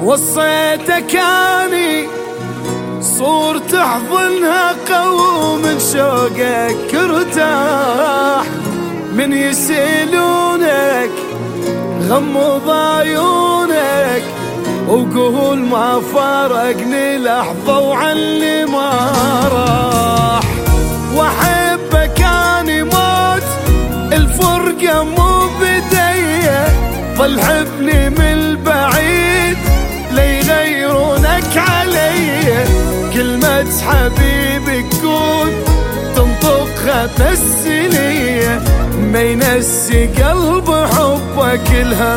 وصيتك اني صور تحضنها قوم من شوقك ارتاح، من يسيلونك غمض عيونك وقول ما فارقني لحظة وعني ما راح. واحبك اني موت الفرقة مو بديه، ظل حبني من البعيد ليغيرونك علي. كلمة حبيبي تكون تنطقها بس لي، ما ينسي قلب حبك الهم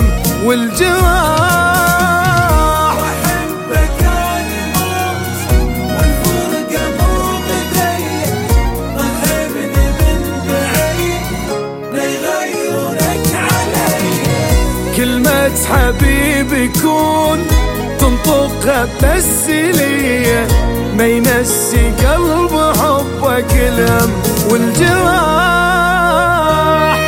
والجراح. واحبك اني موت والفرقة مو بديه، ظل حبني من بعيد ليغيرونك علي. كلمة حبيبي كون تنطقها بس لي، ما ينسي قلب حبك الهم والجراح.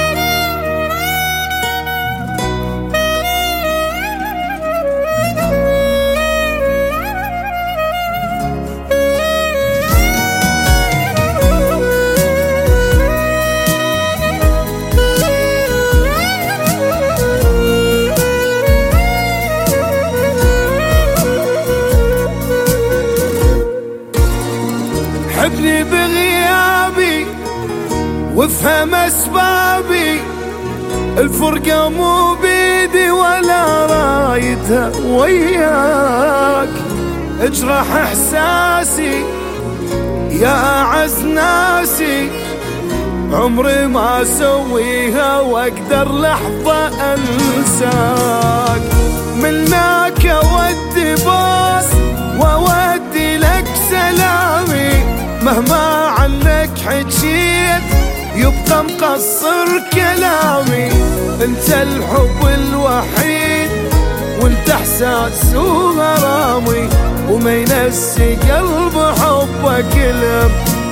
حبني بغيابي وافهم اسبابي، الفرقة مو بيدي ولا رايدها وياك. اجرح احساسي يا اعز ناسي، عمري ما اسويها واقدر لحظة انساك. منك اودي باص واودي لك سلامي، مهما عنك حكيت يبقى مقصر كلامي. انت الحب الوحيد وانت احساس وغرامي، وما ينسي قلب حبك الهم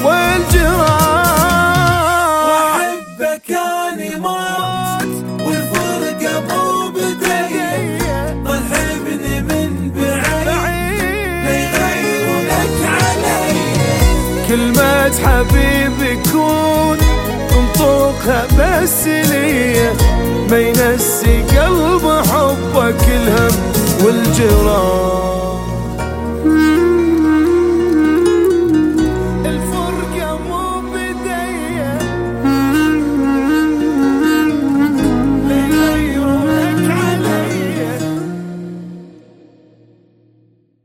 والجراح. واحبك اني موت والفرقة مو بديه، ظل حبني من بعيد ليغيرونك علي. كلمة حبيبي كون تنطقها بس لي، ما ينسي قلب حبك الهم والجراح.